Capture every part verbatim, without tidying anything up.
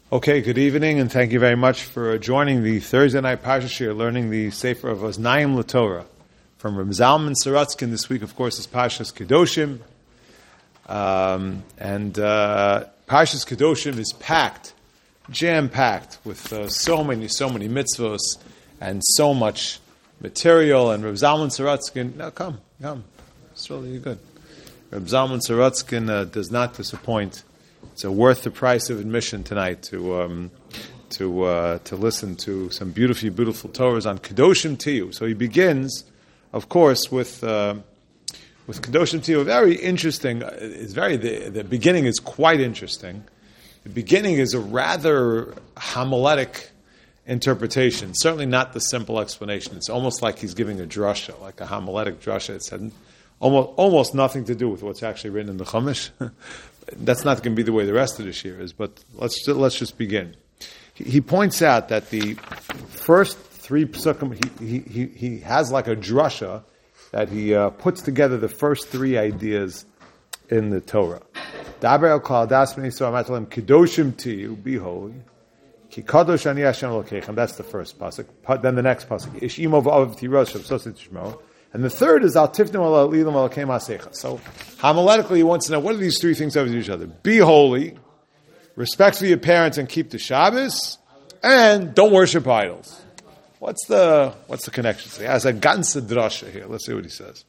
Okay, good evening, and thank you very much for joining the Thursday night Parsha Shir, learning the Sefer of Oznayim LaTorah from Reb Zalman Sorotzkin. This week, of course, is Parshas Kedoshim, um, and uh, Parshas Kedoshim is packed, jam-packed with uh, so many, so many mitzvos and so much material. And Reb Zalman Sorotzkin, no, come, come, it's really good. Reb Zalman Sorotzkin uh, does not disappoint. It's uh, worth the price of admission tonight to um, to uh, to listen to some beautiful, beautiful Torahs on Kedoshim Tiyu. So he begins, of course, with uh, with Kedoshim Tiyu. Very interesting. It's very the, the beginning is quite interesting. The beginning is a rather homiletic interpretation. Certainly not the simple explanation. It's almost like he's giving a drasha, like a homiletic drasha. It's had almost almost nothing to do with what's actually written in the Chumash. That's not going to be the way the rest of this year is, but let's let's just begin. He, he points out that the first three psukim, he, he, he has like a drasha that he uh, puts together the first three ideas in the Torah. Daber el kol das bnei Yisrael amar kedoshim tiyu, be holy. Ki kadosh ani Hashem Elokeichem. That's the first pasuk. Then the next pasuk, ish imo v'aviv tirosh v'sosit tishmo. And the third is al tifnu al lilam al kem hasecha. So, homiletically, he wants to know what are these three things over to each other: be holy, respect for your parents, and keep the Shabbos, and don't worship idols. What's the what's the connection? So he has a ganze drasha here. Let's see what he says.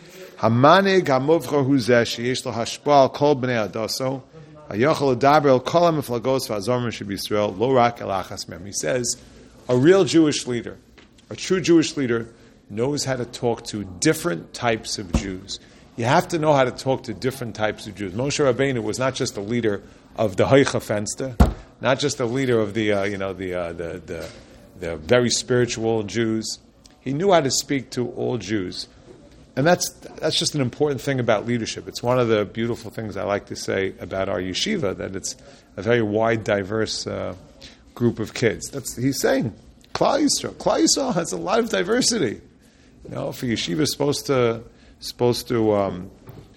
Hamanig hamuvcha hu zeh sheyesh lo hashpah al kol bnei adaso hayochel ledaber el kol hamiflagos v'azorim sheb'Yisrael lo rak el achas mem. He says a real Jewish leader, a true Jewish leader, knows how to talk to different types of Jews. You have to know how to talk to different types of Jews. Moshe Rabbeinu was not just a leader of the Haicha Fenster, not just a leader of the uh, you know the, uh, the the the very spiritual Jews. He knew how to speak to all Jews, and that's that's just an important thing about leadership. It's one of the beautiful things I like to say about our yeshiva, that it's a very wide, diverse uh, group of kids. That's he's saying. Klal Yisrael, Klal Yisrael has a lot of diversity. You know, for yeshiva is supposed to supposed to um,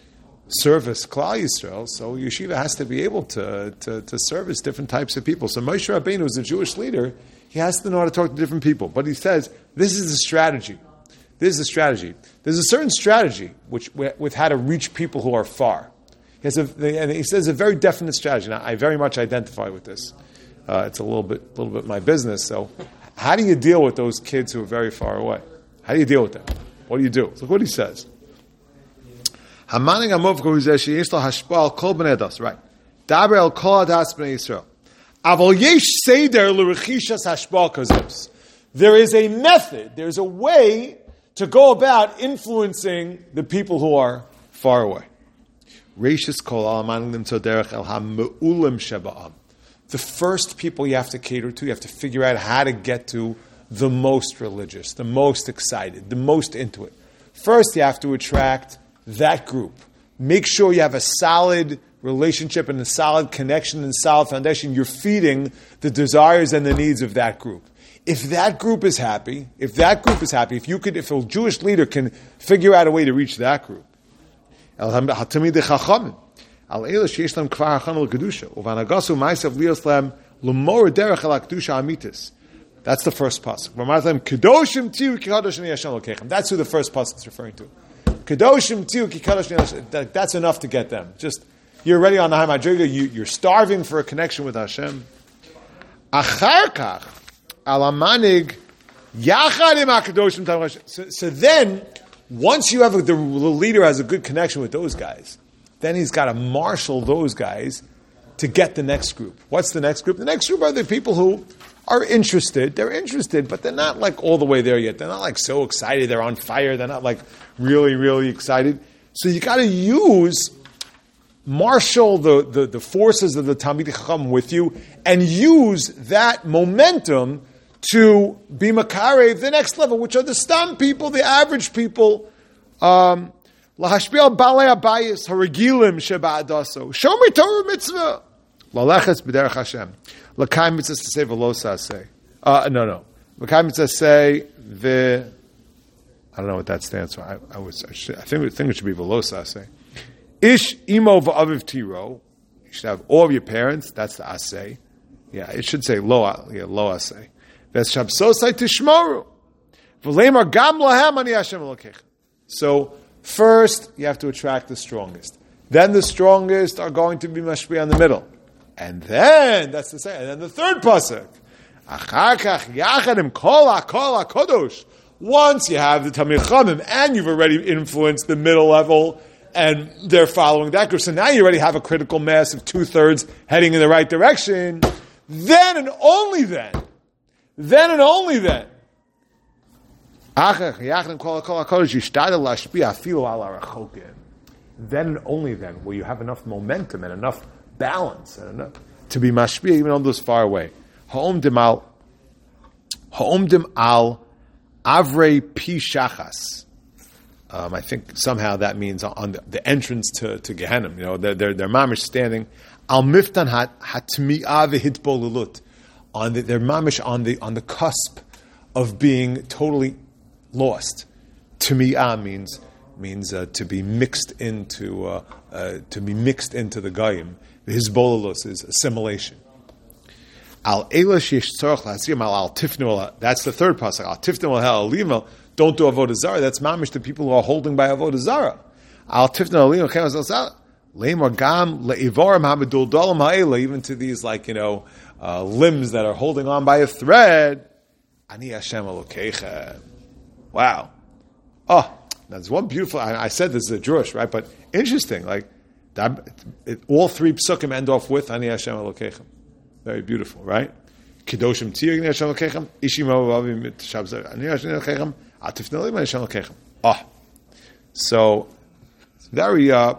service Klal Yisrael, so yeshiva has to be able to, to to service different types of people. So Moshe Rabbeinu is a Jewish leader; he has to know how to talk to different people. But he says this is a strategy. This is a strategy. There's a certain strategy which with how to reach people who are far. He has a, and he says a very definite strategy. Now, I very much identify with this. Uh, it's a little bit, a little bit my business. So, how do you deal with those kids who are very far away? How do you deal with them? What do you do? Look what he says. Right. Daber el kol hadas bnei Yisrael. Aval yesh seder l'rechishas hashpal kazos. There is a method, there's a way to go about influencing the people who are far away. Reishis kol alaman limtzo derech el ha-me'ulim sheba'am. The first people you have to cater to, you have to figure out how to get to the most religious, the most excited, the most into it. First, you have to attract that group. Make sure you have a solid relationship and a solid connection and solid foundation. You're feeding the desires and the needs of that group. If that group is happy, if that group is happy, if you could, if a Jewish leader can figure out a way to reach that group, that's the first pasuk. That's who the first pasuk is referring to. Kedoshim tiyu ki kadosh Hashem. That's enough to get them. Just you're already on the high madriga. You, you're starving for a connection with Hashem. Achar kach alamanig yachad im hakadoshim tam Hashem. So then, once you have a, the leader has a good connection with those guys, then he's got to marshal those guys to get the next group. What's the next group? The next group are the people who are interested. They're interested, but they're not like all the way there yet. They're not like so excited. They're on fire. They're not like really, really excited. So you got to use, marshal the, the, the forces of the Talmidei Chacham with you and use that momentum to be makare the next level, which are the stam people, the average people. Um, Lahashpiel balei abayis haragilim sheba'adaso shomer Torah mitzvah laleches b'derech Hashem. L'kai mitzvah to say v'lo saseh. Uh, no, no. L'kai mitzvah say the. I don't know what that stands for. I, I was. I, should, I think. I think it should be v'lo saseh. Ish imo v'aviv tiro. You should have all of your parents. That's the aseh. Yeah, it should say lo. Yeah, lo asay. V'shabsosai tishmoru. V'leimar gam lahem ani Hashem Elokeichem. So first, you have to attract the strongest. Then the strongest are going to be mashpia in the middle, and then that's the second. And then the third pasuk. Achar kach yachadim kol hakol hakodosh. Once you have the Talmid Chachamim and you've already influenced the middle level, and they're following that group, so now you already have a critical mass of two thirds heading in the right direction. Then and only then, then and only then. Then and only then will you have enough momentum and enough balance and enough to be mashpia even on those far away. Ha'omdim al, ha'omdim al avrei pi shachas. Um, I think somehow that means on the, the entrance to, to Gehenna. You know, they're they're, they're mamish standing al miftan hat hatmi'ah v'hitbolulut on the they're mamish on the on the cusp of being totally lost. Tmi'ah means means uh, to be mixed into uh, uh, to be mixed into the goyim. Hizbolus is assimilation. Al elash yesh tzorach la'asiyam al al tifnu. That's the third pasuk. Al tifnu al halima. Don't do avodah zara. That's mamish the people who are holding by avodah zara. Al tifnu al halima chemas al zara. Leimor gam leivorim hamedul dalam ha'ela. Even to these like you know uh, limbs that are holding on by a thread. Ani Hashem Elokeichem. Wow. Oh, that's one beautiful. I, I said this is a Jewish, right? But interesting. Like that, it, all three psukim end off with Ani Hashem Elokeichem. Very beautiful, right? Kedoshim tiyig Ani Hashem Elokeichem. Ishim avavim shabzer Ani Hashem Elokeichem. Atifnelim Ani Hashem Elokeichem. Oh, so it's very uh,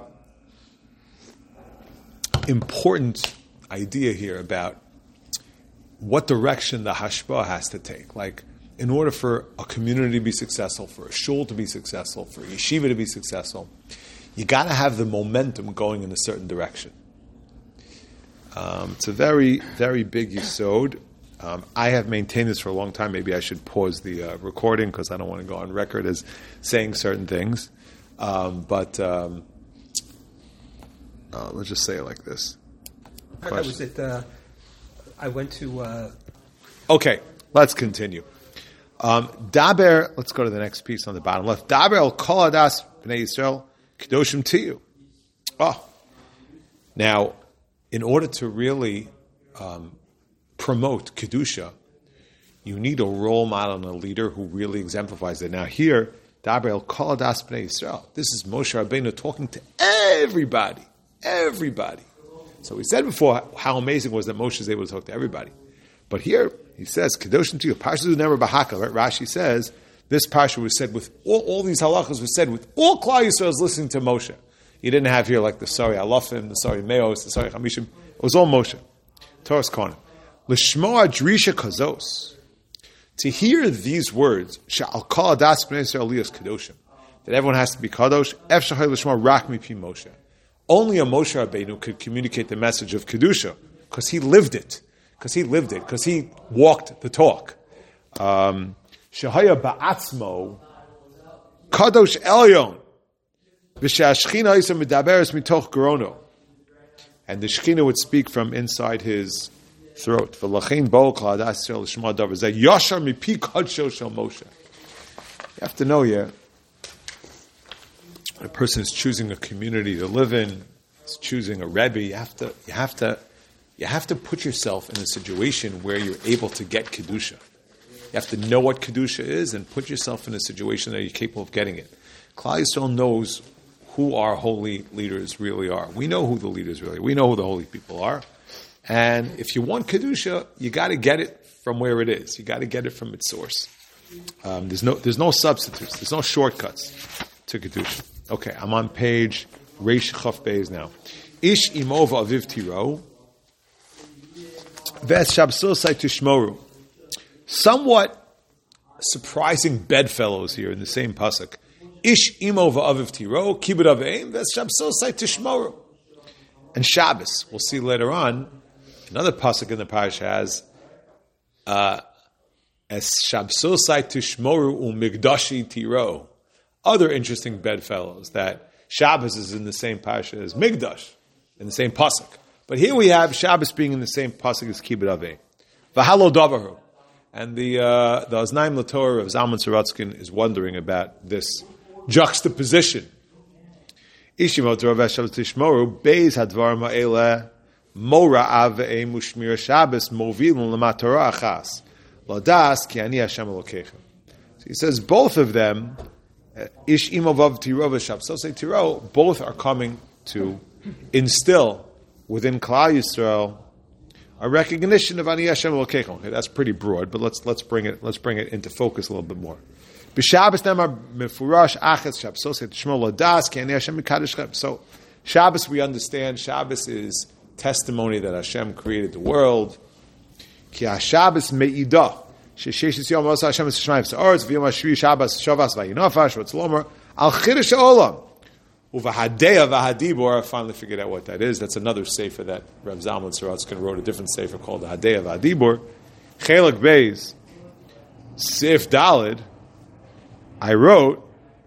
important idea here about what direction the hashpah has to take. Like, in order for a community to be successful, for a shul to be successful, for a yeshiva to be successful, you got to have the momentum going in a certain direction. Um, it's a very, very big yesod. Um, I have maintained this for a long time. Maybe I should pause the uh, recording because I don't want to go on record as saying certain things. Um, but um, uh, let's just say it like this. I was at, uh, I went to... Uh... Okay, let's continue. Um, Daber, let's go to the next piece on the bottom left. Daber el kol hadas b'nei Yisrael kedoshim tiyu. Oh, now, in order to really um, promote kedusha, you need a role model and a leader who really exemplifies it. Now, here, Daber el kol hadas b'nei Yisrael. This is Moshe Rabbeinu talking to everybody, everybody. So we said before how amazing it was that Moshe is able to talk to everybody. But here, he says, Kedoshim to you. Parsha is never bahaka, right? Rashi says, this parsha was said with, all, all these halachas were said with all Klal Yisrael listening to Moshe. You didn't have here like the Sari Alafim, the Sari Meos, the Sari Chamishim. It was all Moshe. Torah's Kohanim. L'shmoa drisha kazos. To hear these words, Sha'al kol hadas b'nei Yisrael liyos kedoshim, that everyone has to be kadosh, ef shachai l'shmoa rak mipi Moshe. Only a Moshe Rabbeinu could communicate the message of kedusha, because he lived it. Because he lived it, because he walked the talk. Shahaya ba'atzmo, kadosh elyon, v'shashchina yisam medaberes mitoch gerono, and the Shechina would speak from inside his throat. V'lachein bo kol hadas Yisrael l'shma davar zeh yashar mipi kadsho shel Moshe. You have to know, yeah, when a person is choosing a community to live in, is choosing a rebbe, you have to, you have to. You have to put yourself in a situation where you're able to get Kedusha. You have to know what Kedusha is and put yourself in a situation that you're capable of getting it. Klal Yisrael knows who our holy leaders really are. We know who the leaders really are. We know who the holy people are. And if you want Kedusha, you got to get it from where it is. You got to get it from its source. Um, there's no there's no substitutes. There's no shortcuts to Kedusha. Okay, I'm on page Reish Chaf Beis now. Ish imova aviv tiro. Somewhat surprising bedfellows here in the same pasuk. Ish imo va'aviv tiro kibud aveim v'shabsosai tishmoru. And Shabbos, we'll see later on, another pasuk in the parish has uh, as shabsosai tishmoru umigdashi tiro. Other interesting bedfellows that Shabbos is in the same parasha as Migdash, in the same pasuk. But But here we have Shabbos being in the same pasuk as Kibbut Avei. V'halo davaru. And the uh, the Oznaim L'Torah of Zalman Sorotzkin is wondering about this juxtaposition. Ishimot Rav Shabbos Tishmoru Beis Hadvar Ma'ele Mora Avei Mushmir Shabbos Movilun L'Matorah Achas Ladas Ki Ani Hashem Elokeichem. So he says both of them, Ish Imovav Tiro v'Shabbos So say Tiro, both are coming to instill within Klal Yisrael a recognition of Ani Hashem Elokeichem. Okay, that's pretty broad, but let's let's bring it let's bring it into focus a little bit more. B'Shabbos nemar mefurash achetz Shabbos. So say Shmuel Ladas ki Ani Hashem Mekadosh. So Shabbos we understand. Shabbos is testimony that Hashem created the world. Ki Shabbos meidah shesheshes yom asa Hashem eshamayim sa'aretz v'yom hashvi Shabbos shavas vayinofash v'tzlomer al chidush ha'olam. Uvahadeya v'hadibor, I finally figured out what that is. That's another sefer that Rav Zalman Sorotzkin wrote, a different sefer called the Hadeya v'hadibor. Chelek Beis, Sif Dalid, I wrote,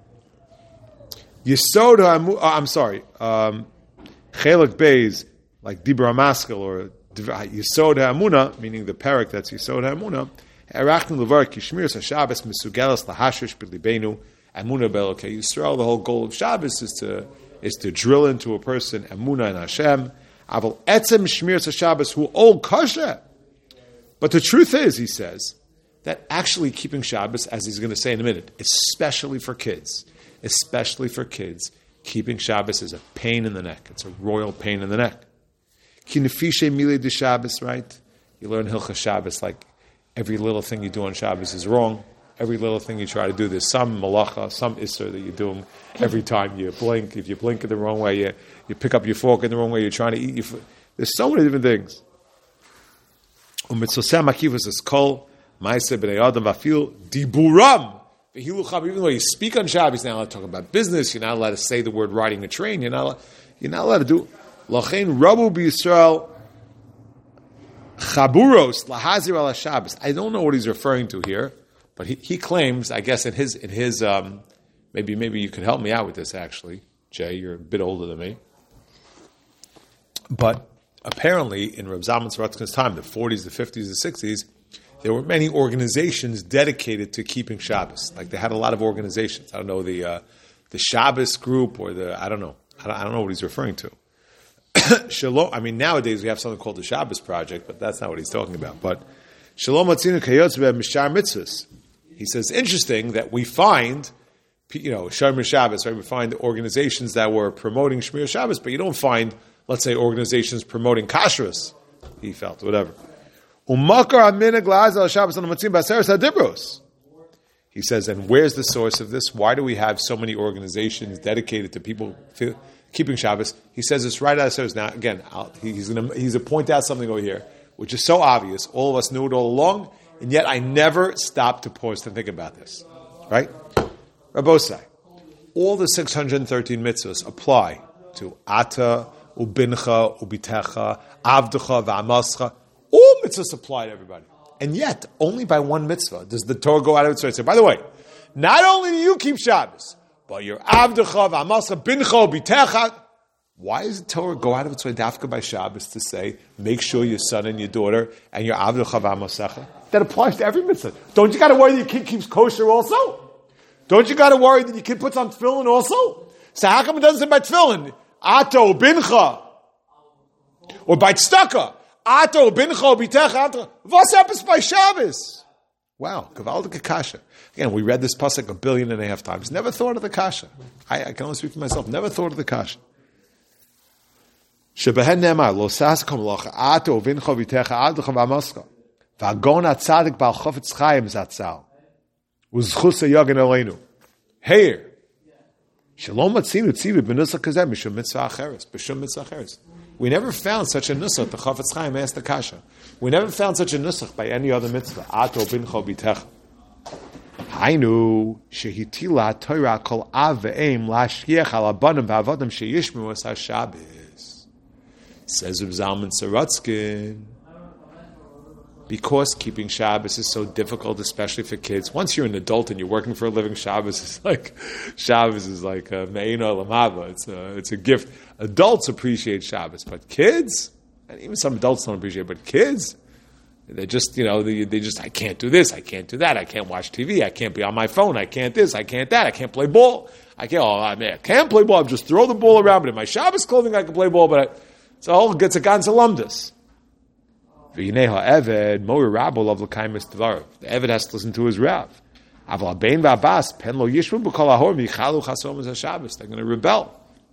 Yisod ha'amu, oh, I'm sorry, um, Chelek Beis, like Dibra Maskel, or Yisod ha'amuna, meaning the parak that's Yisod ha'amuna, Erachnu levar kishmir ha'shabbos mesugelas lahashish b'libeinu, Amunah Be'elokei Yisrael. The whole goal of Shabbos is to is to drill into a person Amunah and Hashem. Aval etzem shmiras Shabbos hu ol kosher. But the truth is, he says, that actually keeping Shabbos, as he's going to say in a minute, especially for kids, especially for kids, keeping Shabbos is a pain in the neck. It's a royal pain in the neck. Ki nefishe milei de Shabbos, right? You learn Hilchas Shabbos, like every little thing you do on Shabbos is wrong. Every little thing you try to do, there's some malacha, some isser that you're doing every time you blink. If you blink in the wrong way, you, you pick up your fork in the wrong way, you're trying to eat your food. There's so many different things. U'mitzosem akivus is kol, ma'aseh b'nei adam v'afil, diburam. Even though you speak on Shabbos, you're not allowed to talk about business, you're not allowed to say the word riding a train, you're not, you're not allowed to do. Lachein rabu b'Yisrael, chaburos, lahazir ala Shabbos. I don't know what he's referring to here. But he, he claims, I guess in his in his um, maybe maybe you could help me out with this actually, Jay. You're a bit older than me. But apparently in Reb Zalman Sorotzkin's time, the forties, the fifties, the sixties, there were many organizations dedicated to keeping Shabbos. Like they had a lot of organizations. I don't know the uh, the Shabbos group or the I don't know. I don't, I don't know what he's referring to. Shalom. I mean nowadays we have something called the Shabbos Project, but that's not what he's talking about. But Shalom Atzinu Kayotz Mishar Mitzvahs. He says, interesting that we find, you know, Shomer Shabbos, right? We find organizations that were promoting Shmir Shabbos, but you don't find, let's say, organizations promoting kashrus. He felt, whatever. He says, and where's the source of this? Why do we have so many organizations dedicated to people keeping Shabbos? He says it's right out of Seres. Now, again, I'll, he's going to he's going to point out something over here, which is so obvious. All of us knew it all along. And yet I never stopped to pause to think about this. Right? Rabbosai, all the six hundred thirteen mitzvahs apply to Ata, Ubincha, Ubitecha, Avdecha, V'amascha. All mitzvahs apply to everybody. And yet, only by one mitzvah does the Torah go out of its way and say, by the way, not only do you keep Shabbos, but your Avdecha, V'amascha, Bincha, Ubitecha. Why does the Torah go out of its way dafka by Shabbos to say, make sure your son and your daughter and your Avdecha v'amasecha? That applies to every mitzvah. Don't you got to worry that your kid keeps kosher also? Don't you got to worry that your kid puts on tefillin also? So how come it doesn't say by tefillin? Ato bincha. Or by tzedakah. Ato bincha bitecha. What's happens by Shabbos? Wow. Gavaldik kasha. Again, we read this pasuk a billion and a half times. Never thought of the kasha. I, I can only speak for myself. Never thought of the kasha. Shebehen nemar lo saskom locha ato vincho vitecha adcha v'amaska v'agon atzadik bal chofetz chayim zatzal uzchus hayagen aleinu. Here, shalom atzinu tzivi b'nusach kazeh mishum mitzvah acheres b'shum mitzvah acheres. We never found such a nusach. The chofetz chayim asked the kasha. We never found such a nusach by any other mitzvah. Ato vincho vitecha. Hainu shehitila Torah kol av ve'em lashgiach al abanim v'avodim sheyishmu es haShabbos. Says Reb Zalman Sorotzkin, because keeping Shabbos is so difficult, especially for kids. Once you're an adult and you're working for a living, Shabbos is like Shabbos is like a me'ina lamava. It's a it's a gift. Adults appreciate Shabbos, but kids, And even some adults don't appreciate it, but kids, they just, you know, they, they just, I can't do this, I can't do that, I can't watch T V, I can't be on my phone, I can't this, I can't that, I can't play ball. I can't, oh, I mean, I can't play ball, I just throw the ball around, but in my Shabbos clothing I can play ball, but I, it's all gets a ganze lumdus. The Eved has to listen to his Rav. They're going to rebel.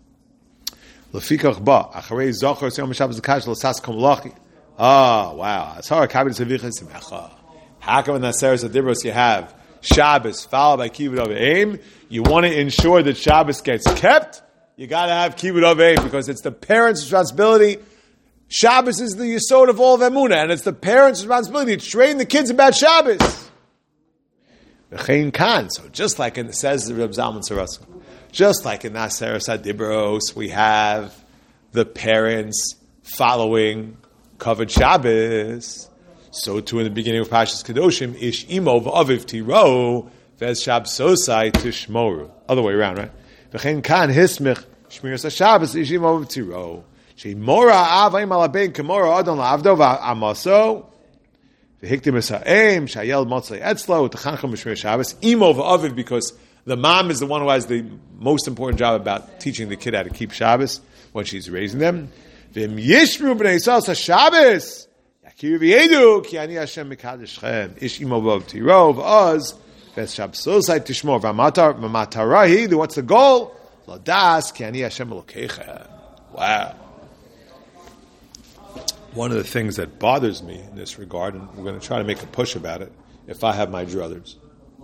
Oh, wow. How come in the Seres Adibros you have Shabbos followed by Kibbud of Aim? You want to ensure that Shabbos gets kept? You got to have Kibbud of Aim because it's the parents' responsibility. Shabbos is the yesod of all of Emunah, and it's the parents' responsibility to train the kids about Shabbos. So just like in, says the Reb Zalman Sorotzkin, just like in Seres Adibros, we have the parents following covered Shabbos. So too in the beginning of Parshas Kedoshim, Ish imo v'aviv tiro v'ez Shabbososai tishmoru. Other way around, right? V'chein kan hismich shmiras haShabbos Ish imo v'aviv tiro she'mora avayim alabein k'mora adon la'avdo v'amaso v'hiktim es ha'em sha'yel motzei etzlo v'tachancham b'shmiras Shabbos imo v'aviv, because the mom is the one who has the most important job about teaching the kid how to keep Shabbos when she's raising them. V'im yishru b'nei Yisrael haShabbos yakiru v'yedu ki ani Hashem mekadeshchem ish imo v'aviv tiro v'oz v'ez Shabbososai tishmor v'matarahi. What's the goal? Ladas ki ani Hashem elokeichem. Wow. One of the things that bothers me in this regard, and we're going to try to make a push about it, if I have my druthers,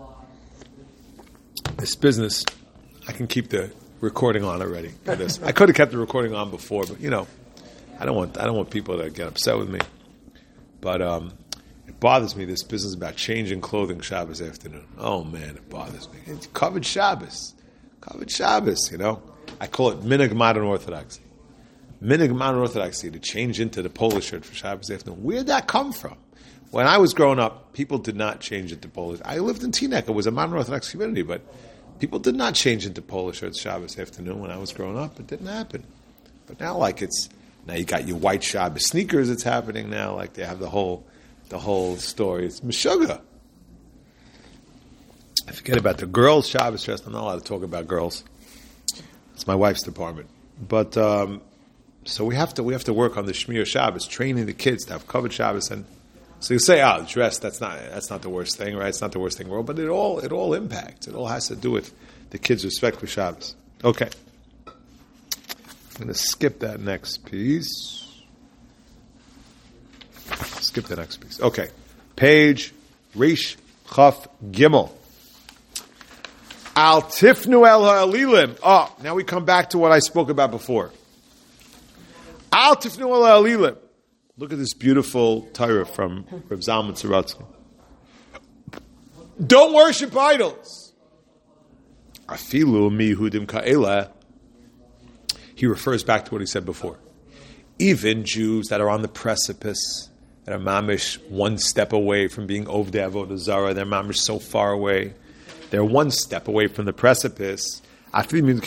this business, I can keep the recording on already for this. I could have kept the recording on before, but you know, I don't want I don't want people to get upset with me. But um, it bothers me, this business about changing clothing Shabbos afternoon. Oh man, it bothers me. It's covered Shabbos. Covered Shabbos, you know. I call it minhag modern orthodoxy. Minhag modern orthodoxy, to change into the polo shirt for Shabbos afternoon. Where'd that come from? When I was growing up, people did not change into polo. I lived in Teaneck. It was a modern Orthodox community, but people did not change into polo shirts Shabbos afternoon when I was growing up. It didn't happen. But now, like it's now you got your white Shabbos sneakers. It's happening now. Like they have the whole the whole story. It's meshuggah. I forget about the girls' Shabbos dress. I'm not allowed to talk about girls. It's my wife's department. But um, so we have to we have to work on the Shmir Shabbos, training the kids to have covered Shabbos. And so you say, oh, dress, that's not that's not the worst thing, right? It's not the worst thing in the world, but it all it all impacts. It all has to do with the kids' respect for Shabbos. Okay. I'm going to skip that next piece. Skip the next piece. Okay. Page Rish Chaf Gimel. Al tifnu el ha'alilim. Oh, now we come back to what I spoke about before. Al tifnu el ha'alilim. Look at this beautiful Torah from Reb Zalman Sorotzkin. Don't worship idols. Afilu mihudim ka'ela. He refers back to what he said before. Even Jews that are on the precipice, that are mamish one step away from being ovdei avodah zarah, they're mamish so far away. They're one step away from the precipice. They're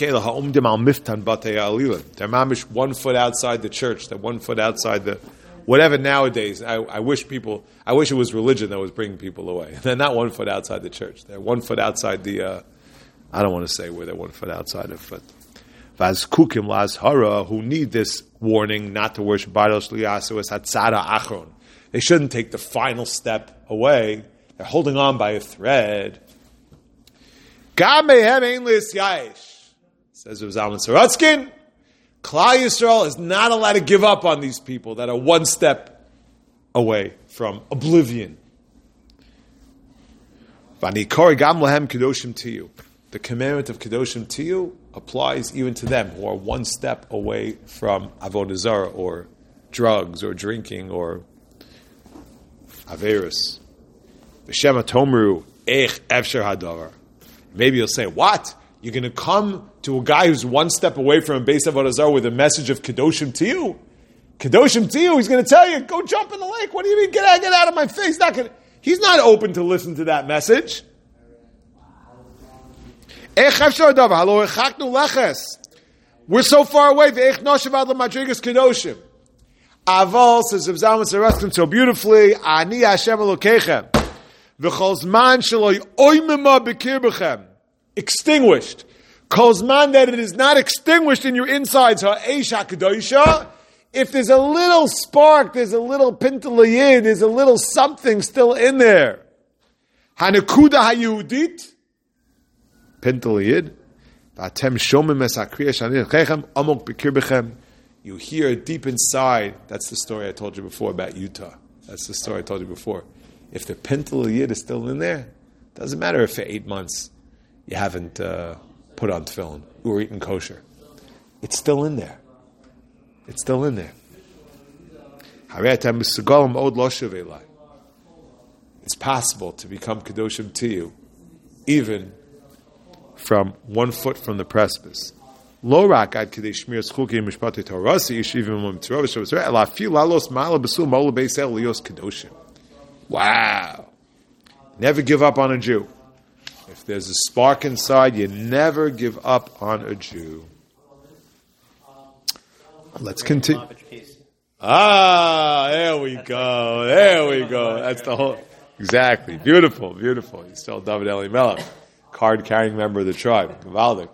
mamish one foot outside the church. They're one foot outside the whatever nowadays. I, I wish people. I wish it was religion that was bringing people away. They're not one foot outside the church. They're one foot outside the. Uh, I don't want to say where they're one foot outside of, but vazkukim lazhara, who need this warning not to worship idols. Liyasu es hatzara achron. They shouldn't take the final step away. They're holding on by a thread. Gam mehem ein lis yayish, says Reb Zalman Sorotzkin. Klal Yisrael is not allowed to give up on these people that are one step away from oblivion. V'anikori gam lehem kedoshim tiyu. The commandment of kedoshim tiyu applies even to them who are one step away from avodah zarah or drugs or drinking or averus. B'shem atomru eich efsher hadavar. Maybe you'll say, what? You're going to come to a guy who's one step away from a base of avodah zarah with a message of kedoshim tiyu? Kedoshim tiyu, he's going to tell you, go jump in the lake. What do you mean? Get out, get out of my face. Not gonna, he's not open to listen to that message. We're so far away. Aval, says Reb Zalman Sorotzkin so beautifully, Ani Hashem Elokechem. V'chol zman sheloi oimema b'kirbechem. Extinguished. Kol zman that it is not extinguished in your insides, ha'eish ha'kadoisha. If there's a little spark, there's a little pintalayid, there's a little something still in there. Hanakuda ha'yehudit. Pintalayid. V'atem shomim es ha'kriya shani l'chechem, amok b'kirbechem. You hear it deep inside. That's the story I told you before about Utah. That's the story I told you before. If the pintal yid is still in there, doesn't matter if for eight months you haven't uh, put on tefillin or eaten kosher. It's still in there. It's still in there. It's possible to become kedoshim to you, even from one foot from the precipice. Lo rak ad kedei shmir zchukim mishpatei torasi yeshivim u'mitzvot v'shavos ela afilu lalos ma'ala b'sul ma'ala beisel lios kedoshim. Wow! Never give up on a Jew. If there's a spark inside, you never give up on a Jew. Let's continue. Ah, there we go. There we go. That's the whole. Exactly. Beautiful, beautiful. He's still David Elimelech, card-carrying member of the tribe. Gavaldik.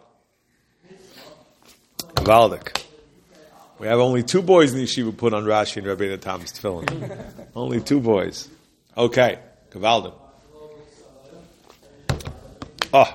Gavaldik. We have only two boys in the yeshiva put on Rashi and Rabbeinu Tam's tefillin. Only two boys. Okay. Gavaldik. Oh.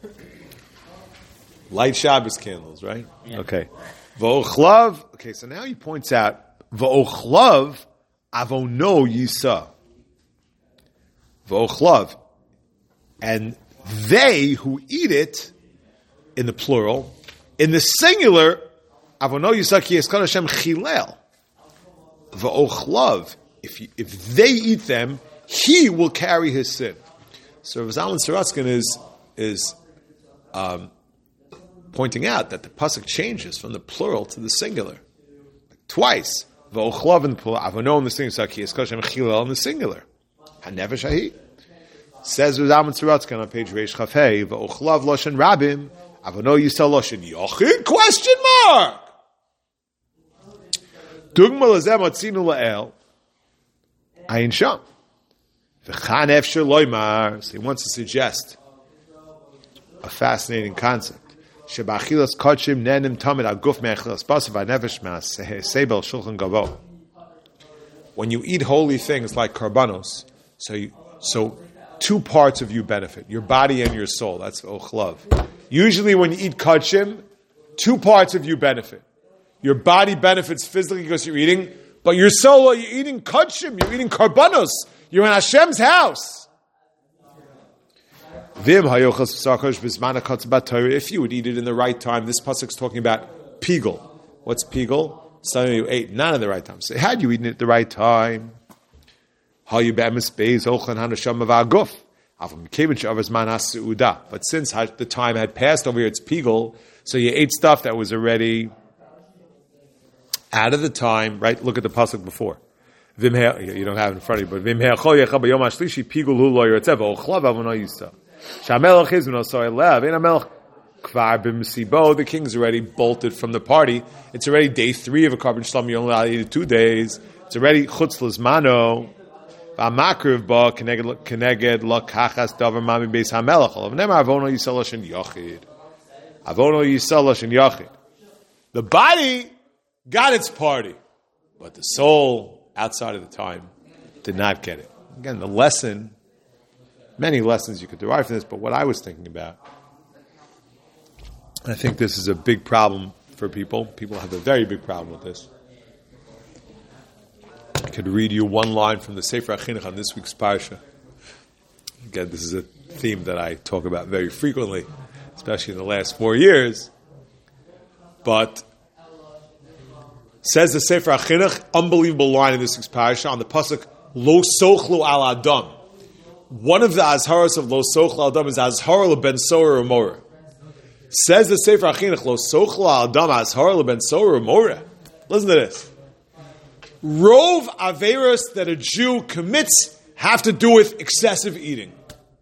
Light Shabbos candles, right? Yeah. Okay. V'ochlav. Okay, so now he points out, V'ochlav avono yisa. V'ochlav. And they who eat it, in the plural, in the singular, avono yisa ki eskar Hashem chilel. V'ochlav. If you, if they eat them, he will carry his sin. So Reb Zalman Sorotzkin is is um, pointing out that the pasuk changes from the plural to the singular twice. V'ochlav in the plural, avono in the singular, sakiyas koshem chilel in the singular. Hanever shahi says Reb Zalman Sorotzkin on page Reish Chafei. V'ochlav loshen rabim, avono yisal loshen yochid? Question mark. Dugma lazem otzinu la'el ayin sham. V'chan efshir loymar. So he wants to suggest a fascinating concept. Shebachilas kodshim nenim tamid aguf me'achilas basav ha'nefesh ma'asebel shulchan gavo. When you eat holy things like karbanos, so you, so two parts of you benefit, your body and your soul. That's ochlav. Usually when you eat kodshim, two parts of you benefit. Your body benefits physically because you're eating, but your soul, you're eating kodshim, you're eating karbanos. You're in Hashem's house. If you would eat it in the right time, this pasuk is talking about pigul. What's pigul? Something you ate not in the right time. So had you eaten it at the right time, but since the time had passed over here, it's pigul, so you ate stuff that was already out of the time, right? Look at the pasuk before. You don't have it in front of you, but Vimheachol Yecha B'Yom HaShlishi Pigul Hu Lo Yotzeh V'Ochlav Avono Yisa. Shamelech Hizmon Osoi Lev Ein HaMelech Kvar B'Mesibo. The king's already bolted from the party. It's already day three of a carbon shlam. You only allowed to eat it two days. It's already Chutz L'Zmano. V'Amakriv Ba Keneged Keneged L'Kachas Davar Mami Beis HaMelech. Olav Nemar Avono Yisa Loshen Yochid. Avono Yisa Loshen Yochid. The body got its party, but the soul, outside of the time, did not get it. Again, the lesson, many lessons you could derive from this, but what I was thinking about, I think this is a big problem for people. People have a very big problem with this. I could read you one line from the Sefer HaChinuch on this week's Parsha. Again, this is a theme that I talk about very frequently, especially in the last four years. But says the Sefer HaChinuch, unbelievable line in this week's parasha on the pasuk Lo Sochlu Al Adam. One of the azharos of Lo Sochlu Al Adam is Azhar LeBen Sorer Umorah. Says the Sefer HaChinuch Lo Sochlu Al Adam Azhar LeBen Sorer Umorah. Listen to this. Rov averos that a Jew commits have to do with excessive eating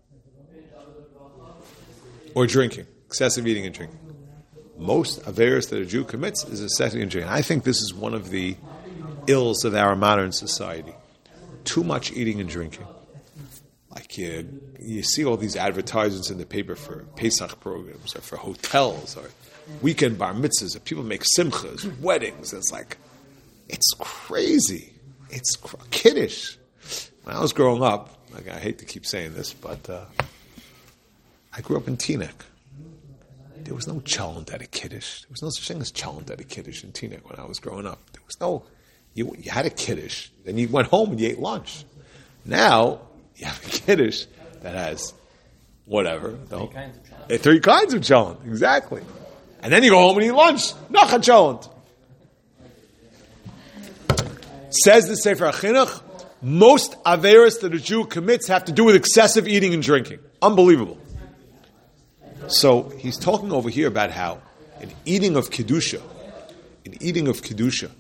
or drinking, excessive eating and drinking. Most averos that a Jew commits is excessive eating and drinking. I think this is one of the ills of our modern society. Too much eating and drinking. Like you, you see all these advertisements in the paper for Pesach programs or for hotels or weekend bar mitzvahs, or people make simchas, weddings. It's like, it's crazy. It's cr- kiddish. When I was growing up, like I hate to keep saying this, but uh, I grew up in Teaneck. There was no cholent at a kiddish. There was no such thing as cholent at a kiddish in Teaneck when I was growing up. There was no, you, you had a kiddish, then you went home and you ate lunch. Now, you have a kiddish that has whatever. No? Three kinds of cholent. Three kinds of cholent, exactly. And then you go home and eat lunch. Nacha cholent. Says the Sefer HaChinuch, most averos that a Jew commits have to do with excessive eating and drinking. Unbelievable. So he's talking over here about how an eating of Kedusha, an eating of Kedusha,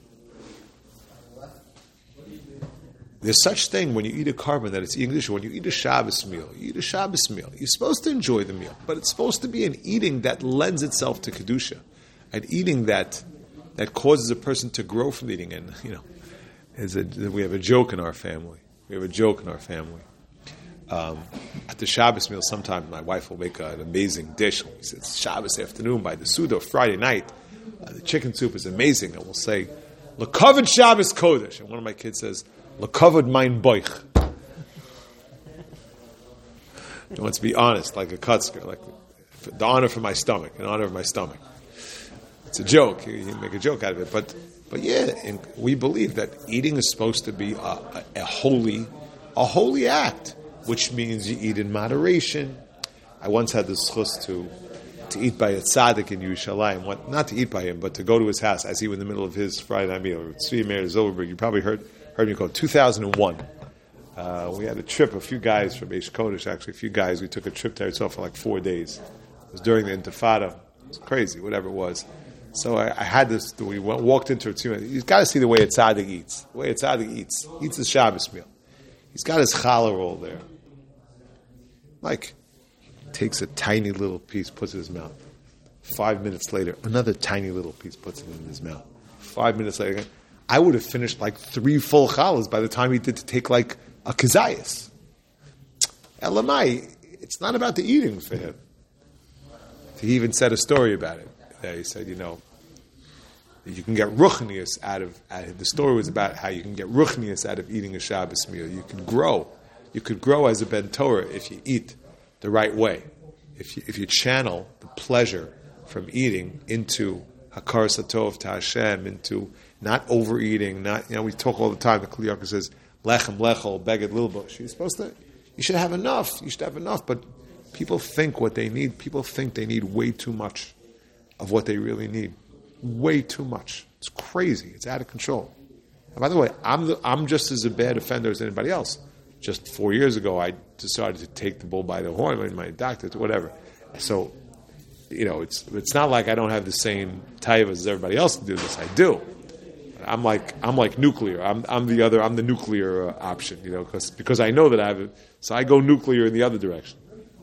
there's such thing when you eat a carbon that it's English. When you eat a Shabbos meal, you eat a Shabbos meal. You're supposed to enjoy the meal, but it's supposed to be an eating that lends itself to Kedusha, an eating that that causes a person to grow from eating. And, you know, is a, we have a joke in our family. We have a joke in our family. Um, at the Shabbos meal, sometimes my wife will make an amazing dish. It's Shabbos afternoon by the Suda, Friday night. Uh, the chicken soup is amazing. And we'll say, L'kavod Shabbos Kodesh. And one of my kids says, L'kavod mein boich. He wants to be honest, like a kutzker, like the honor for my stomach, in honor of my stomach. It's a joke. You, you make a joke out of it. But but yeah, and we believe that eating is supposed to be a, a, a holy, a holy act, which means you eat in moderation. I once had the schus to to eat by a tzaddik in Yerushalayim. What, not to eat by him, but to go to his house as he was in the middle of his Friday night meal. Tzvi Meir Zilberberg, you probably heard heard me call two thousand one. Uh, we had a trip, a few guys from Eish Kodesh, actually a few guys. We took a trip to Eretz for like four days. It was during the Intifada. It was crazy, whatever it was. So I, I had this, we went, walked into a team. You've got to see the way a tzaddik eats. The way a tzaddik eats. He eats his Shabbos meal. He's got his challah roll there. Like, takes a tiny little piece, puts it in his mouth. Five minutes later, another tiny little piece, puts it in his mouth. Five minutes later, again. I would have finished like three full challahs by the time he did to take like a kazayas. Elamai, it's not about the eating for him. He even said a story about it. Yeah, he said, you know, you can get ruchnius out of, out of, the story was about how you can get ruchnius out of eating a Shabbos meal. You can grow. You could grow as a Ben Torah if you eat the right way. If you, if you channel the pleasure from eating into Hakar Satov to Hashem, into not overeating, not, you know, we talk all the time, the Kli Yakar says, lechem lechol, beged lilbosh. You're supposed to, you should have enough. You should have enough, but people think what they need. People think they need way too much of what they really need. Way too much. It's crazy. It's out of control. And by the way, I'm the, I'm just as a bad offender as anybody else. Just four years ago, I decided to take the bull by the horn with my doctor, whatever. So, you know, it's it's not like I don't have the same taivas as everybody else to do this. I do. I'm like I'm like nuclear. I'm I'm the other. I'm the nuclear uh, option. You know, because because I know that I have it. So I go nuclear in the other direction.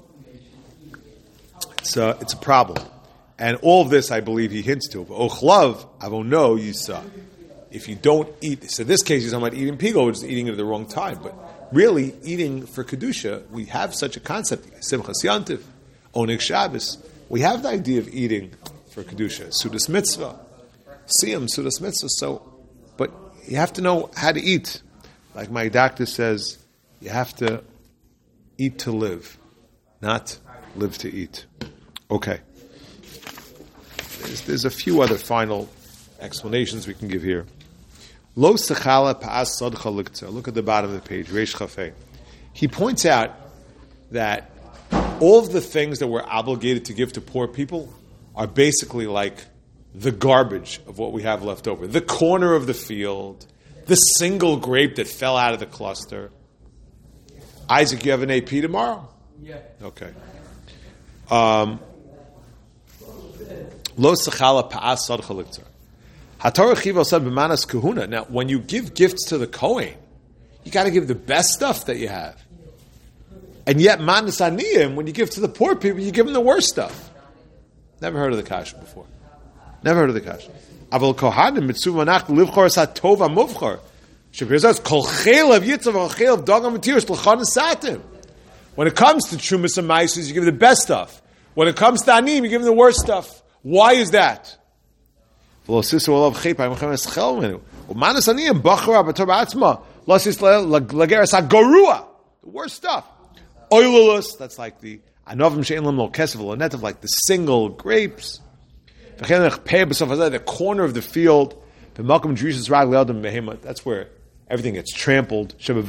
It's a, it's a problem. And all of this, I believe, he hints to. Ochlav, avono yisa. If you don't eat, so in this case, he's talking about eating pigo, which is eating it at the wrong time. But really, eating for Kedusha, we have such a concept. Simchas Yantiv, Oneg Shabbos. We have the idea of eating for Kedusha. Sudas Mitzvah. Siyam, Sudas Mitzvah. So, but you have to know how to eat. Like my doctor says, you have to eat to live, not live to eat. Okay. There's, there's a few other final explanations we can give here. Lo sechala pa'as sadcha likta. Look at the bottom of the page, Reish Chafei. He points out that all of the things that we're obligated to give to poor people are basically like the garbage of what we have left over. The corner of the field, the single grape that fell out of the cluster. Isaac, you have an A P tomorrow? Yeah. Okay. Um, Lo sechala pa'as sadcha likta. HaTorah Chiva said b'manas kahuna. Now, when you give gifts to the Kohen, you got to give the best stuff that you have. And yet, manas aniyim, when you give to the poor people, you give them the worst stuff. Never heard of the kasha before. Never heard of the kasha. Aval kohanim mitzuv manach livchor satov amuvchor. Sheprizas kol chelav yitzav kol chelav dogam materials l'chan satim. When it comes to trumas and maisus, you give the best stuff. When it comes to anim, you give them the worst stuff. Why is that? The worst stuff. Oilulus, that's like the anovim she'en lam lo kesef lo netiv, like the single grapes. The corner of the field. That's where everything gets trampled. On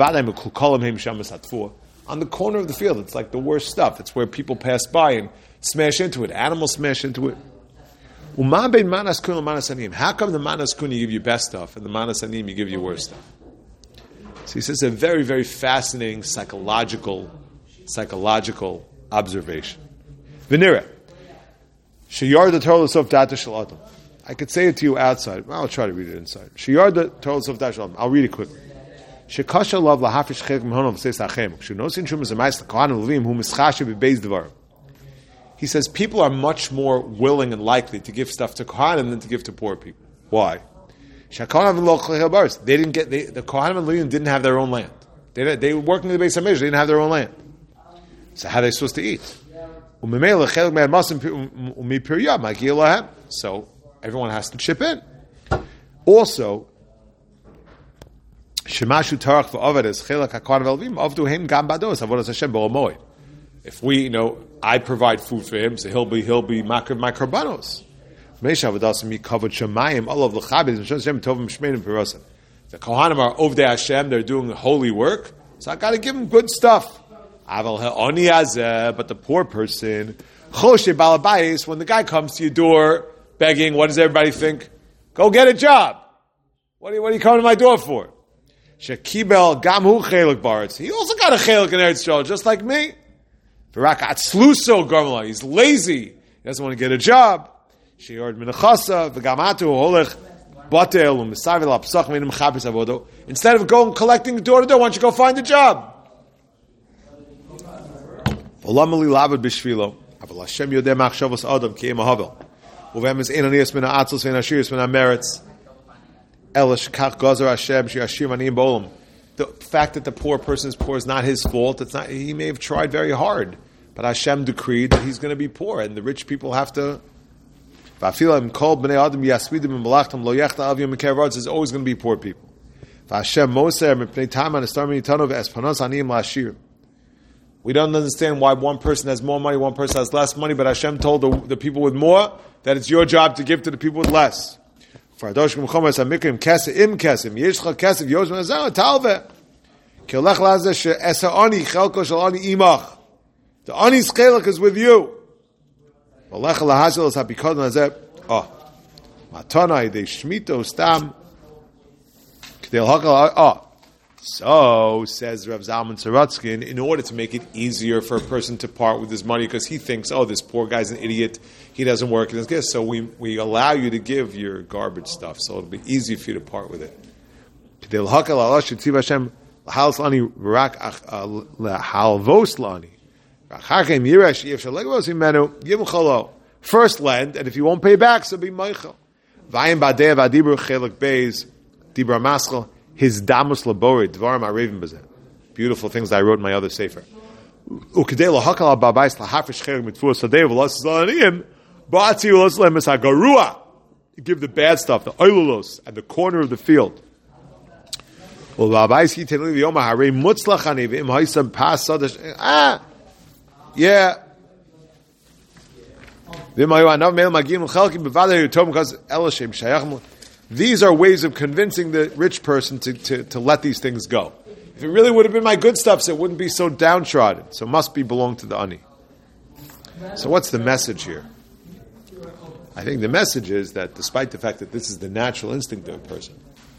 the corner of the field, it's like the worst stuff. It's where people pass by and smash into it. Animals smash into it. How come the manas kuni give you best stuff and the manas anim you give you worst stuff? So he says a very, very fascinating psychological, psychological observation. Venira, sheyar the Torah of data shel. I could say it to you outside. Well, I'll try to read it inside. Sheyar the Torah of data shel. I'll read it quickly. Shekasha love lahafish chek mehonov seis achem. Shenosin shumas amais l'kohanim levim hu mischashe bebeis devar. He says people are much more willing and likely to give stuff to kohanim than to give to poor people. Why? They didn't get they, the kohanim and levim didn't have their own land. They they were working in the base of Mikdash. They didn't have their own land. So how are they supposed to eat? So everyone has to chip in. Also, if we, you know, I provide food for him, so he'll be he'll be makar my karbanos. The Kohanim are Ovdei Hashem, they're doing holy work, so I got to give him good stuff. But the poor person, when the guy comes to your door begging, what does everybody think? Go get a job. What are you, what are you coming to my door for? Shekibel gamhu chelik baritz. He also got a chelik in Eretz Yisrael, just like me. He's lazy. He doesn't want to get a job. Instead of going collecting door to door, why don't you go find a job? The fact that the poor person is poor is not his fault. It's not. He may have tried very hard, but Hashem decreed that he's going to be poor, and the rich people have to. There's always going to be poor people. We don't understand why one person has more money, one person has less money, but Hashem told the, the people with more that it's your job to give to the people with less. The ani's chelak is with you. Oh, matana de shmito stam. Oh, so says Rav Zalman Sorotzkin, in order to make it easier for a person to part with his money, because he thinks, oh, this poor guy's an idiot, he doesn't work, he doesn't get it. So we we allow you to give your garbage stuff, so it'll be easy for you to part with it. First lend, and if you won't pay back, so be Michael. His damus labori, dvarim arevim bazeh. Beautiful things that I wrote in my other sefer. Ukdei lahakal babais lahafish chereg mitfur sadei v'los zalanim ba'atzi v'los lemes hagarua. Give the bad stuff, the oilulos, at the corner of the field. Babais hitenu v'yoma harei mutzlachani v'im haisam pas sadash. Ah, yeah. These are ways of convincing the rich person to, to, to let these things go. If it really would have been my good stuff, so it wouldn't be so downtrodden. So it must be belong to the ani. So what's the message here? I think the message is that despite the fact that this is the natural instinct of a person,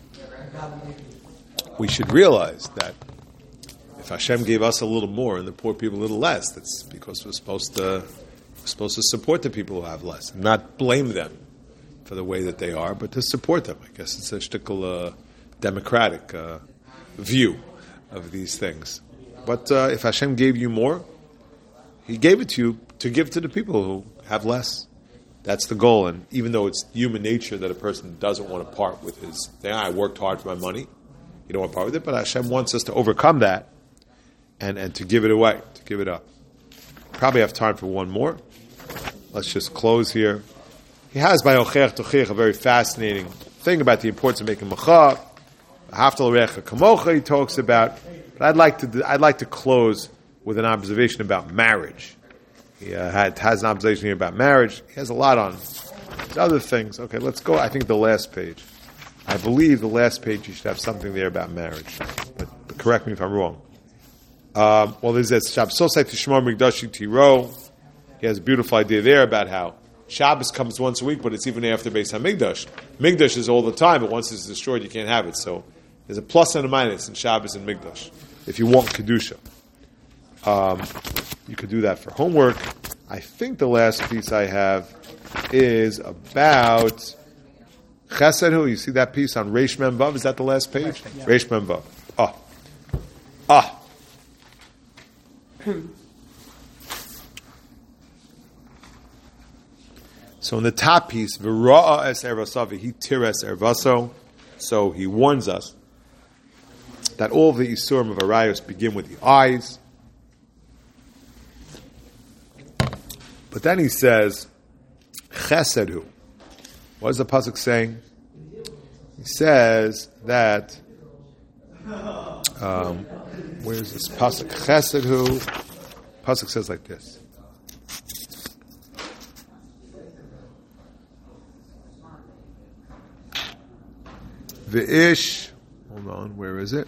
we should realize that if Hashem gave us a little more and the poor people a little less, that's because we're supposed to we're supposed to support the people who have less, and not blame them for the way that they are, but to support them. I guess it's a shtickle uh, democratic uh, view of these things. But uh, if Hashem gave you more, He gave it to you to give to the people who have less. That's the goal. And even though it's human nature that a person doesn't want to part with his thing, I worked hard for my money. You don't want to part with it, but Hashem wants us to overcome that and, and to give it away, to give it up. Probably have time for one more. Let's just close here. He has by Ochech Tochech a very fascinating thing about the importance of making macha. Haftal Recha Kamocha he talks about. But I'd like to I'd like to close with an observation about marriage. He uh, had, has an observation here about marriage. He has a lot on other things. Okay, let's go. I think the last page. I believe the last page you should have something there about marriage. But, but correct me if I'm wrong. Um, well, there's this Shabsosai Tishmor Migdashi Tiro. He has a beautiful idea there about how Shabbos comes once a week, but it's even after Beis HaMikdash. Mikdash is all the time, but once it's destroyed, you can't have it. So there's a plus and a minus in Shabbos and Mikdash. If you want Kedusha. Um, you could do that for homework. I think the last piece I have is about Chesed Hu. You see that piece on Reish Mem Vav? Is that the last page? Yeah. Reish Mem Vav. Ah. Ah. So in the top piece, V'ra'a es ervasav v'hi tires ervaso. So he warns us that all of the Isurim of Arayos begin with the eyes. But then he says, Chesed Hu. What is the pasuk saying? He says that, um, where is this pasuk? Chesed Hu. Pasuk says like this. V'ish, hold on, where is it?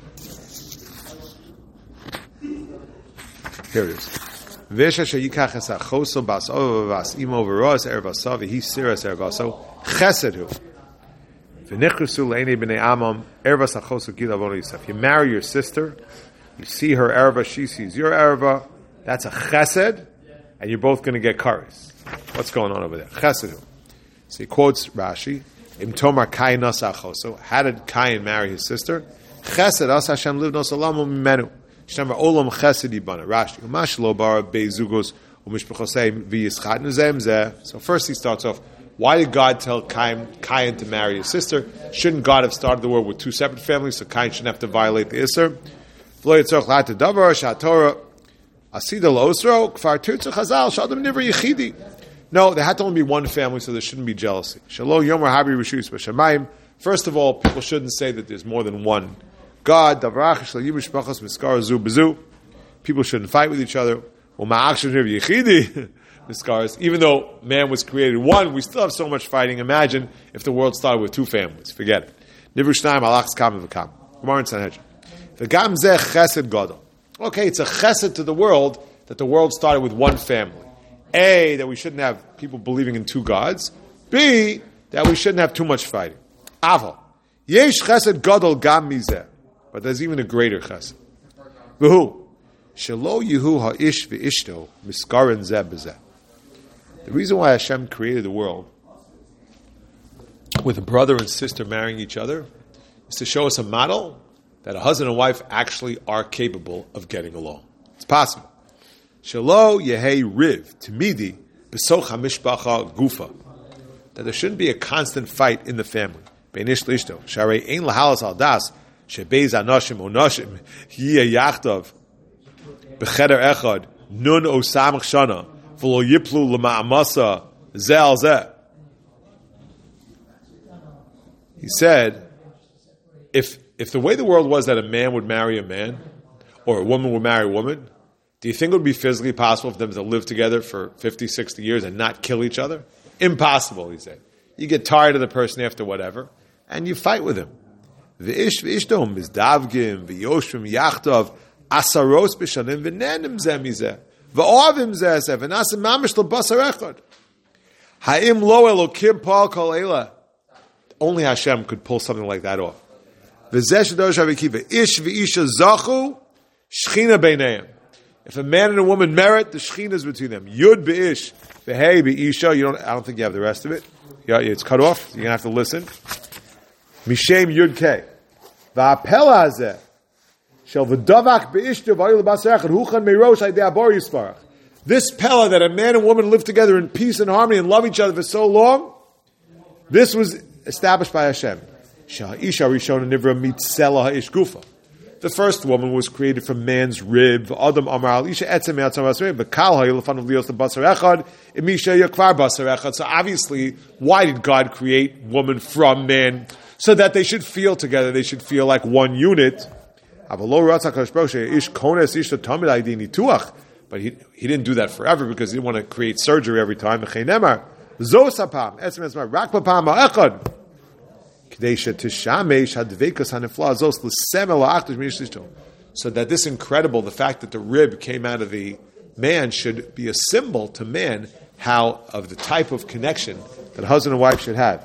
Here it is. V'ish asher yikach es achoso bas ovo vas imo v'roas ervaso v'hi siras ervaso chesed hu. V'nichrusu le'enei b'nei amam ervas achoso gila v'olo yisaf. You marry your sister, you see her erva, she sees your erva, that's a chesed, and you're both going to get kares. What's going on over there? Chesed hu. So he quotes Rashi, Im tomar Kain nasa achoso. How did Kain marry his sister? Chesed as Hashem lived nos olamu mimenu. Shemar olam chesed yibana. Rashi umash lo bara beizugos umishpachosei v'yischadnu zeh zeh. So first he starts off. Why did God tell Kain, Kain to marry his sister? Shouldn't God have started the world with two separate families, so Kain shouldn't have to violate the Isser? V'lo yitzorach la'at davar sha'torah asida lo'osro kfar tirtzu chazal sh'adam nivra yichidi. No, there had to only be one family, so there shouldn't be jealousy. Shalom yomer habi rishus b'shamayim. First of all, people shouldn't say that there's more than one God. Davarach shel yibush b'chas miskar zu b'zu. People shouldn't fight with each other. U'ma'achshav yichidi miskars. Even though man was created one, we still have so much fighting. Imagine if the world started with two families. Forget it. Nivru shnayim alachs kam v'kam. Gemara in Sanhedrin. V'gam zeh chesed gadol. Okay, it's a chesed to the world that the world started with one family. A, that we shouldn't have people believing in two gods. B, that we shouldn't have too much fighting. Aval. Yesh chesed gadol gam mizeh. But there's even a greater chesed. V'hu. Shelo yehu ha'ish v'ishto miskaren zeh b'zeh. The reason why Hashem created the world with a brother and sister marrying each other is to show us a model that a husband and wife actually are capable of getting along. It's possible. Shelo yehei riv timidi b'soch hamishpacha gufa. That there shouldn't be a constant fight in the family. Beinish lishto sharei ein lahalas al das shebeiz anoshim onoshim yiyeh yachtav b'cheder echad nun osamach shana v'lo yiplu l'ma'amasa zeh al zeh. He said, if if the way the world was that a man would marry a man or a woman would marry a woman, do you think it would be physically possible for them to live together for fifty, sixty years and not kill each other? Impossible, he said. You get tired of the person after whatever, and you fight with him. V'ish v'ishtom mizdavgim v'yoshvim yachtav asaros b'shanim v'nenim zeh mizeh v'oavim zeh zeh v'nasim mamish l'basar echad. Ha'im lo elokim pal kol eila. Only Hashem could pull something like that off. V'zeh shadosh havikiva ish v'isha zachu shchina beineim. If a man and a woman merit, the shechina is between them. Yud be'ish, v'hei be'isha. You don't. I don't think you have the rest of it. Yeah, it's cut off. You're gonna have to listen. Mishem yud kei. Va'apela hazeh shel v'davak be'ishto v'ayu l'basar echad huchan meirosh haydei abor yisparach This Pella that a man and woman live together in peace and harmony and love each other for so long, this was established by Hashem. The first woman was created from man's rib. Adam Amar Isha Etzem Yatzam Basar Echad. V'Kal Ha'Yilafan of Lios the Basar Echad. Imisha Yakvar Basar Echad. So obviously, why did God create woman from man? So that they should feel together. They should feel like one unit. But he, he didn't do that forever because he didn't want to create surgery every time. So that this incredible, the fact that the rib came out of the man should be a symbol to man how of the type of connection that husband and wife should have.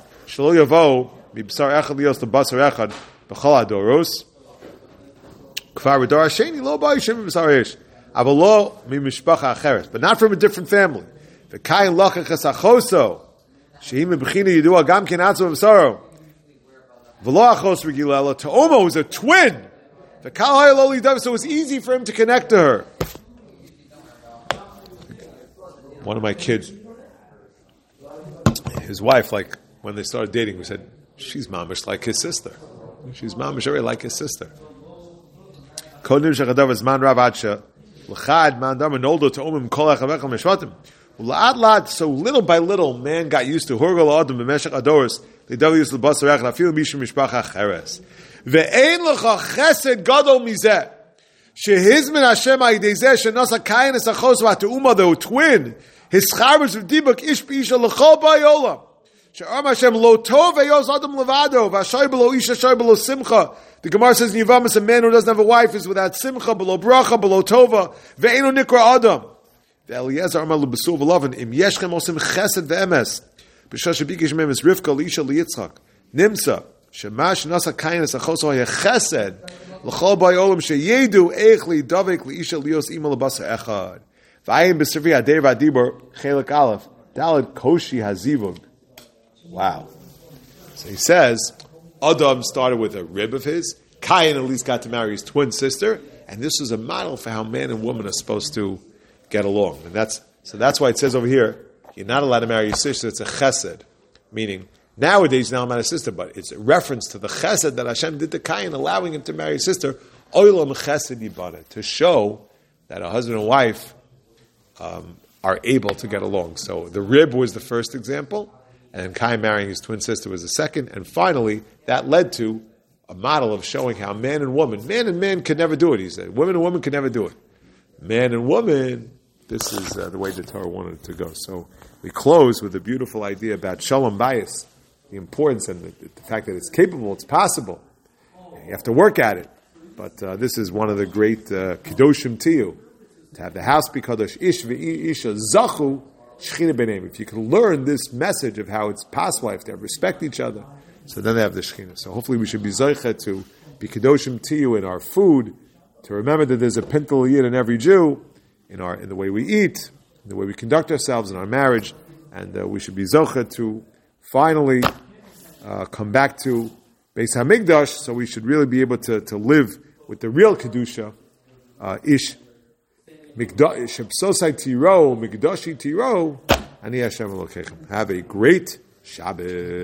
But not from a different family. The Ta'oma was a twin. The so it was easy for him to connect to her. One of my kids, his wife, like when they started dating, we said, she's mamish like his sister. She's mamish already like his sister. So little by little, man got used to Horgal Adam b'meshach adoros. They don't use the basar echad. Afilu mishum mishpacha cheres. Ve'ein lecha chesed gadol mizeh. Shehizmin Hashem ha'idei zeh shenasa kayin es achos v'ha'teuma, the twin. His chavers of dibuk ish b'isha l'chol ba'yolam. She'am Hashem lo tov ve'yos adam levado v'ashoy b'lo isha ashoy b'lo simcha. The Gemara says in Yevamos, a man who doesn't have a wife is without simcha, below bracha, below tova, ve'enu nikra adam. Ve'eliezer amar l'besul v'lovin, im yeshchem osim chesed ve'emes, b'shah shebikish memes rivka l'isha l'yitzchak, nimsa, shemash nasa kainis achoso ha'yeh chesed, l'chol ba'yolim sheyedu eich li'davek l'isha lios ima l'basa echad. V'ayim b'sirvi ha'deir v'adibor, chelik aleph, daled koshi hazivug. Wow. So he says, Adam started with a rib of his. Cain at least got to marry his twin sister, and this was a model for how man and woman are supposed to get along. And that's so. That's why it says over here, you're not allowed to marry your sister. It's a chesed, meaning nowadays now I'm not a sister, but it's a reference to the chesed that Hashem did to Cain, allowing him to marry his sister. Oilam chesed yibana, to show that a husband and wife um, are able to get along. So the rib was the first example. And Cain marrying his twin sister was the second. And finally, that led to a model of showing how man and woman, man and man can never do it, he said. Woman and woman can never do it. Man and woman, this is uh, the way the Torah wanted it to go. So we close with a beautiful idea about shalom bayis, the importance and the, the fact that it's capable, it's possible. You have to work at it. But uh, this is one of the great uh, kiddushim tiyu, to have the house be kadosh, ish ve'i isha zachu, if you can learn this message of how it's possible, if they have respect each other, so then they have the Shekhinah. So hopefully we should be Zoichet to be Kedoshim Tiyu in our food, to remember that there's a Pintel Yid in every Jew, in our in the way we eat, in the way we conduct ourselves in our marriage, and uh, we should be Zoichet to finally uh, come back to Beis HaMikdash, so we should really be able to, to live with the real Kedusha, uh, Ish, Shebsosai Tiro, Mikdashi Tiro, Ani Hashem Elokechem. Have a great Shabbos.